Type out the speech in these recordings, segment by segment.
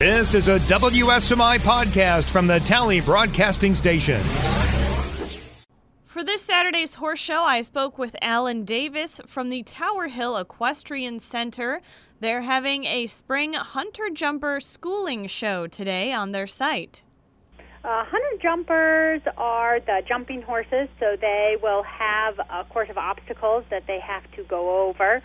This is a WSMI podcast from the Tally Broadcasting Station. For this Saturday's horse show, I spoke with Alan Davis from the Tower Hill Equestrian Center. They're having a spring hunter jumper schooling show today on their site. Hunter jumpers are the jumping horses, so they will have a course of obstacles that they have to go over,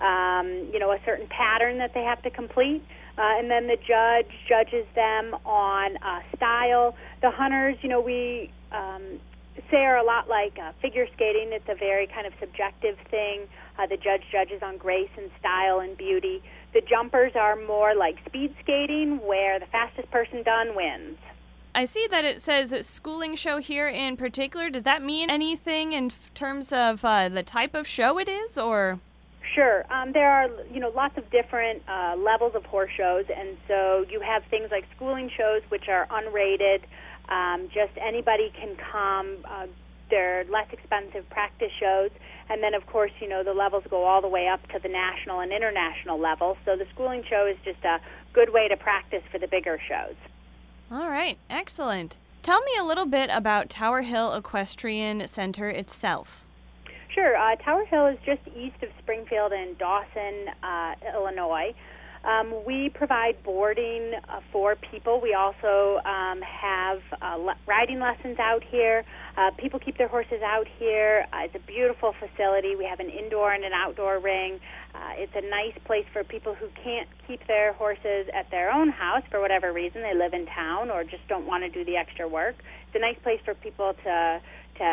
a certain pattern that they have to complete. And then the judge judges them on style. The hunters, we say are a lot like figure skating. It's a very kind of subjective thing. The judge judges on grace and style and beauty. The jumpers are more like speed skating, where the fastest person done wins. I see that it says schooling show here in particular. Does that mean anything in terms of the type of show it is, or? Sure. There are, lots of different levels of horse shows, and so you have things like schooling shows, which are unrated. Just anybody can come. They're less expensive practice shows, and then, of course, the levels go all the way up to the national and international level. So the schooling show is just a good way to practice for the bigger shows. All right. Excellent. Tell me a little bit about Tower Hill Equestrian Center itself. Sure. Tower Hill is just east of Springfield in Dawson, Illinois. We provide boarding for people. We also have riding lessons out here. People keep their horses out here. It's a beautiful facility. We have an indoor and an outdoor ring. It's a nice place for people who can't keep their horses at their own house for whatever reason. They live in town or just don't want to do the extra work. It's a nice place for people to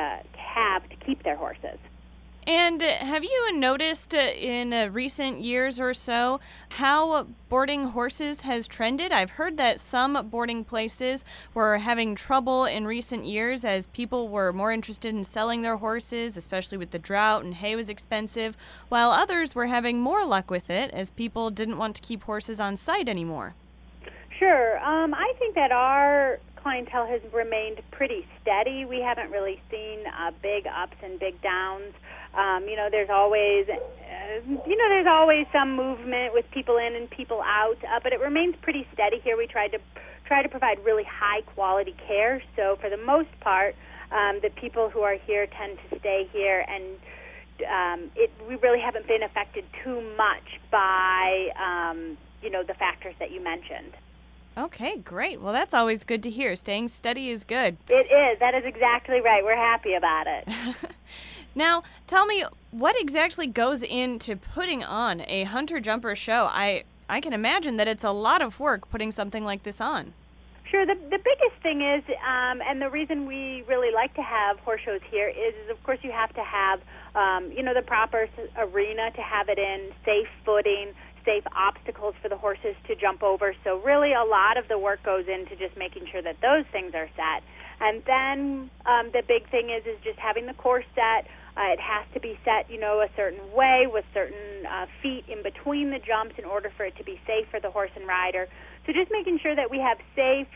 keep their horses. And have you noticed in recent years or so how boarding horses has trended? I've heard that some boarding places were having trouble in recent years as people were more interested in selling their horses, especially with the drought and hay was expensive, while others were having more luck with it as people didn't want to keep horses on site anymore. Sure. I think that our clientele has remained pretty steady. We haven't really seen big ups and big downs. There's always some movement with people in and people out, but it remains pretty steady here. We try to provide really high quality care. So for the most part, the people who are here tend to stay here, and we really haven't been affected too much by the factors that you mentioned. Okay, great. Well, that's always good to hear. Staying steady is good. It is. That is exactly right. We're happy about it. Now, tell me, what exactly goes into putting on a hunter jumper show? I can imagine that it's a lot of work putting something like this on. Sure. The biggest thing is, and the reason we really like to have horse shows here is of course, you have to have, the proper arena to have it in, safe footing, safe obstacles for the horses to jump over. So really a lot of the work goes into just making sure that those things are set. And then the big thing is just having the course set. It has to be set, a certain way with certain feet in between the jumps in order for it to be safe for the horse and rider. So just making sure that we have safe,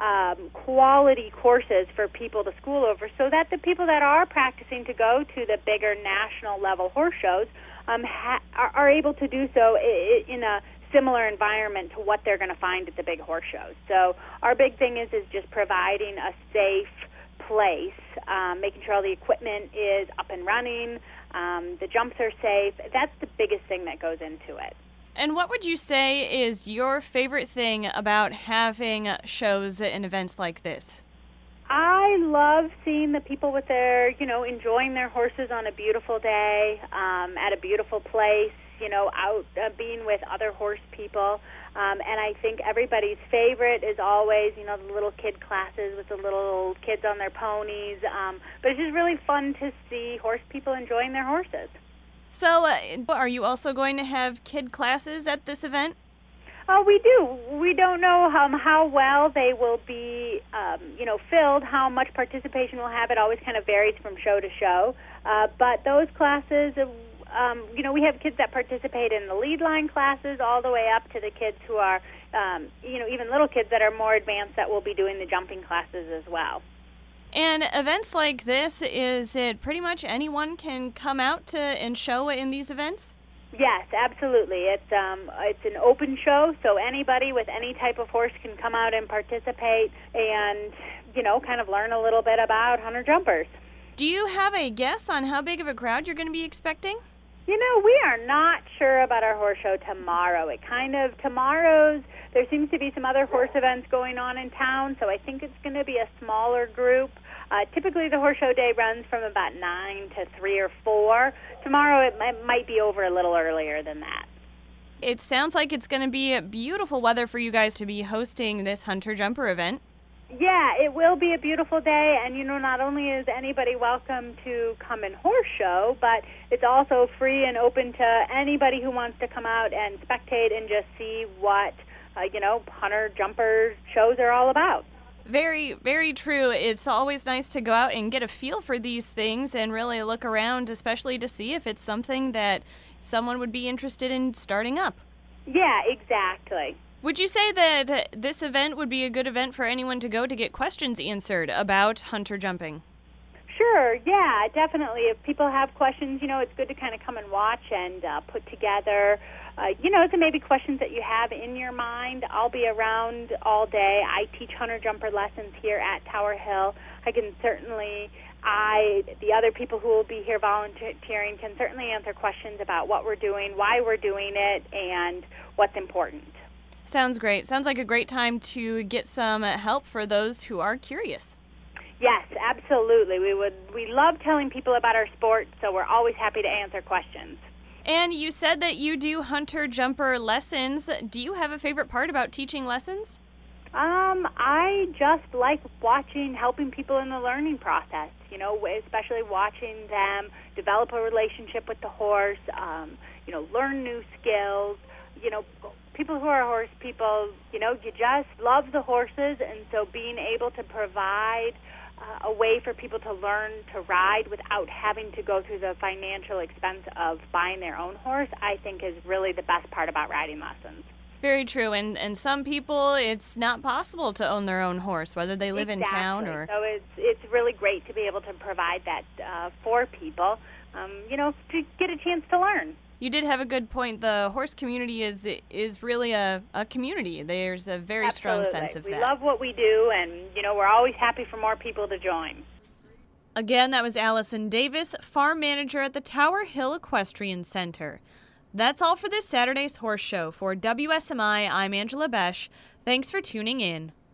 quality courses for people to school over so that the people that are practicing to go to the bigger national level horse shows are able to do so in a similar environment to what they're going to find at the big horse shows. So our big thing is just providing a safe place, making sure all the equipment is up and running, the jumps are safe. That's the biggest thing that goes into it. And what would you say is your favorite thing about having shows and events like this? I love seeing the people with their, enjoying their horses on a beautiful day, at a beautiful place, out being with other horse people. And I think everybody's favorite is always, the little kid classes with the little kids on their ponies. But it's just really fun to see horse people enjoying their horses. So are you also going to have kid classes at this event? We do. We don't know how well they will be, filled, how much participation we'll have. It always kind of varies from show to show. But those classes, we have kids that participate in the lead line classes all the way up to the kids who are, even little kids that are more advanced that will be doing the jumping classes as well. And events like this, is it pretty much anyone can come out and show in these events? Yes, absolutely. It's an open show, so anybody with any type of horse can come out and participate and, kind of learn a little bit about hunter jumpers. Do you have a guess on how big of a crowd you're going to be expecting? We are not sure about our horse show tomorrow. There seems to be some other horse events going on in town, so I think it's going to be a smaller group. Typically, the horse show day runs from about 9 to 3 or 4. Tomorrow, it might be over a little earlier than that. It sounds like it's going to be beautiful weather for you guys to be hosting this hunter jumper event. Yeah, it will be a beautiful day, and not only is anybody welcome to come and horse show, but it's also free and open to anybody who wants to come out and spectate and just see what, hunter jumper shows are all about. Very, very true. It's always nice to go out and get a feel for these things and really look around, especially to see if it's something that someone would be interested in starting up. Yeah, exactly. Would you say that this event would be a good event for anyone to go to get questions answered about hunter jumping? Sure, yeah, definitely. If people have questions, it's good to kind of come and watch and put together, so maybe questions that you have in your mind. I'll be around all day. I teach hunter jumper lessons here at Tower Hill. The other people who will be here volunteering can certainly answer questions about what we're doing, why we're doing it, and what's important. Sounds great. Sounds like a great time to get some help for those who are curious. Yes, absolutely. We love telling people about our sport, so we're always happy to answer questions. And you said that you do hunter jumper lessons. Do you have a favorite part about teaching lessons? I just like helping people in the learning process, especially watching them develop a relationship with the horse, learn new skills. People who are horse people, you just love the horses, and so being able to provide a way for people to learn to ride without having to go through the financial expense of buying their own horse, I think is really the best part about riding lessons. Very true, and some people, it's not possible to own their own horse, whether they live in town or... So it's really great to be able to provide that for people, to get a chance to learn. You did have a good point. The horse community is really a community. There's a very strong sense of that. We love what we do, and, we're always happy for more people to join. Again, that was Allison Davis, farm manager at the Tower Hill Equestrian Center. That's all for this Saturday's Horse Show. For WSMI, I'm Angela Besch. Thanks for tuning in.